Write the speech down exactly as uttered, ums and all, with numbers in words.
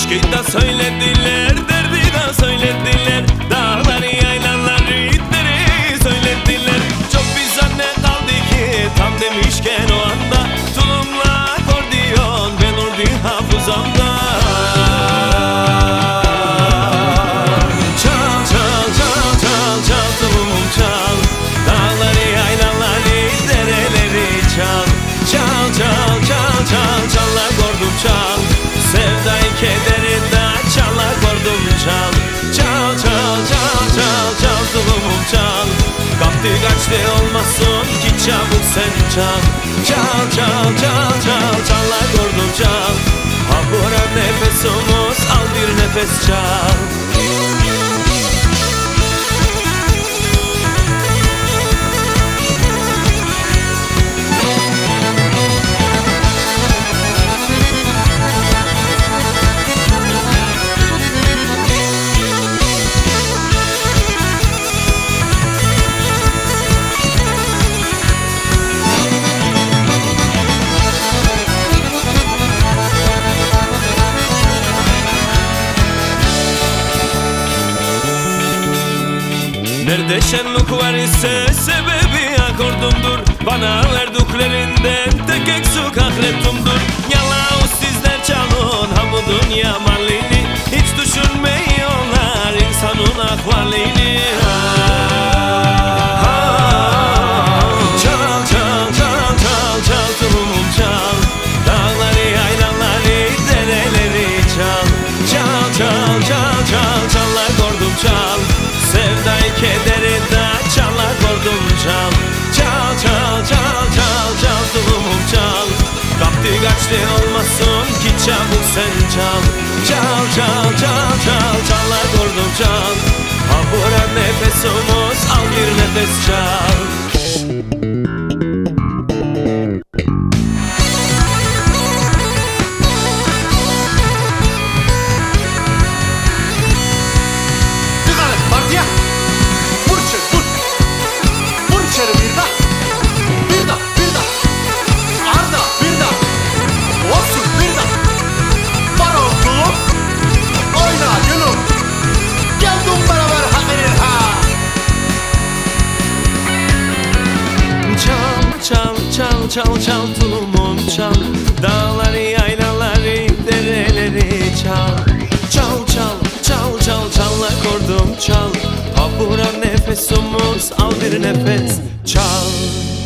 Aşkı da söylediler, derdi de söylediler, dağları yaylaları itleri söylediler. Çok bir zannet kaldı ki tam demişken o anda tulumla akordiyon ben ordu hafızamda. Çal çal çal çal çal tulumum çal, dağları yaylaları dereleri çal. Çal çal çal çal çal akordum çal, sevdayı kederi de çal akordum çal. Çal çal çal çal çal tulumum çal, kaptı kaçtı olmasın ki çabuk sen çal. Çal çal çal çal çal akordum çal, ha bura nefesimiz al bir nefes çal. Nerede şenlik var ise sebebi akordumdur, bana verdiklerinden tek eksik akretumdur. Yalan sizler çalın ha bu dünya malini, hiç düşünmeyiyorlar insanın ahvalini. Çal çal çal çal çal tulumum çal, dağları yaylaları dereleri çal. Çal çal çal çal çal akordum çal, sevdayı kederi de çal akordum çal. Çal çal çal çal çal tulumum çal, kaptı kaçtı olmasın ki çabuk sen çal. Çal çal çal çal çal akordum çal, ha bura nefesimiz al bir nefes çal. Çal çal çal çal tulumum çal, dağları yaylaları dereleri çal. Çal çal çal çal çal akordum çal, ha bura nefesimiz al bir nefes çal.